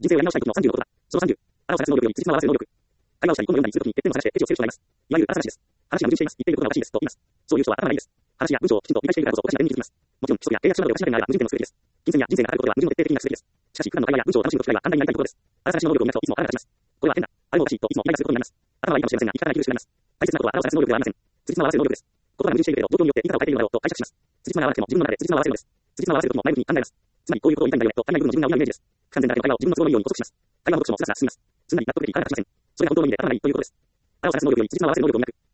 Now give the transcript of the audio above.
人生をやり直したい時の30のことだ。その30、あらを探す能力より辻褄を合わせる能力。会話をしたり、このようなにするときに欠点を探して、エッジをつける人がいます。いわゆる、あら探しです。話が矛盾しています。言っていることがおかしいです。と言います。そういう人は頭がいいです。話や文章をきちんと理解しているからこそ、おかしな点に気づきます。もちろん、規則や契約書などでおかしな点があれば矛盾点のすべきです。金銭や人生があることでは矛盾を徹底的になくすべきです。しかし、普段の会話や文章を楽しむときは簡単になりたいことです。あら探しの能力を磨くといつもあらが立ちます。これは変だ。あれもおかしいといつもイライラすることになります。頭はいいかもしれませんが、言い方が苦しくなります。大切なことはあらを探す能力ではありません。辻褄を合わせる能力です。言葉が矛盾しているけど、状況によって言い方を変えているのだろうと解釈します。辻褄が合わなくても自分の中で辻褄を合わせるのです。辻褄を合わせるときも前向きに考えます。つまり、こういうことを言いたいんだよねと足りない部分の自分が補うイメージです。不完全だけど会話を自分の都合のいいように補足します。会話の読書もスラスラ進みます。すんなり納得できあらが立ちません。それが本当の意味で頭がいいということです。あらを探す能力より辻褄を合わせる能力を磨く。